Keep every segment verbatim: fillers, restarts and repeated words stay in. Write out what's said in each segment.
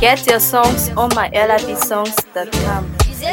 Get your songs on my L I B songs dot com.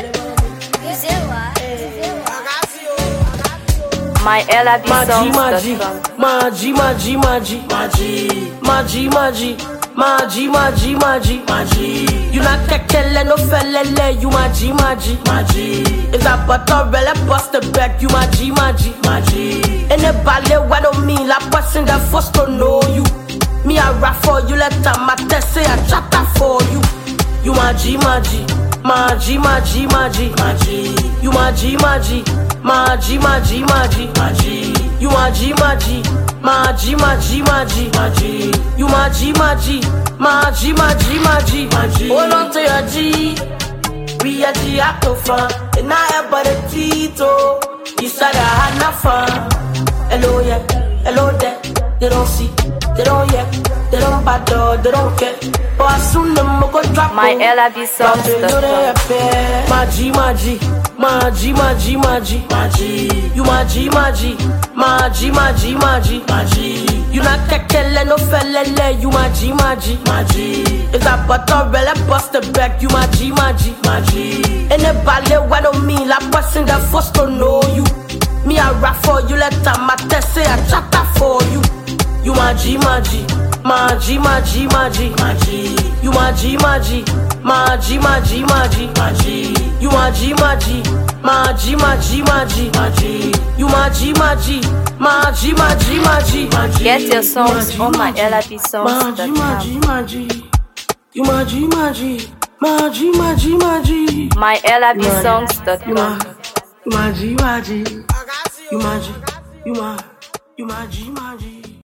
My L I B songs dot com. Maji, maji, maji, maji, maji, maji, maji, maji, maji, maji. You not kekele no felele, you maji, maji, maji. If that butter really bust the back, you maji, maji, maji. In the ballet, what do mean? La person that first to know you. Me a rap for you, let them matter, say I chatter for you. You maji, maji, maji, maji, maji, maji. You maji, maji, maji, maji, maji, maji. You maji, maji, maji, maji, maji, maji. You maji, maji, maji, maji, maji, maji. Hold on to your G, we a G at no fun. And I have but a Tito, you said I had no fun. Hello, yeah, hello there, they don't see. They don't hear, they don't bother, they don't care. But as soon them go drop my L I B songs dot com. Maji, maji, maji, maji, maji, maji. You maji, maji, maji, maji, maji, maji. You not kekele no felele, you maji, maji, maji. If that butter really bust the back, you maji, maji, maji. In the ballet, what do mean? La person that first to know you. Me a rap for you, let them matter, say I chatter for you. You maji, maji, maji, maji, maji, maji. You maji, maji, maji, maji, maji, maji. You maji, maji, maji, maji, maji, maji. You maji, maji, maji, maji, maji, maji. Get your songs on my L I B songs dot com. Maji, maji, you maji, maji, maji, maji, maji. My L I B songs dot com. You maji, maji, you maji, you maji, you maji, maji.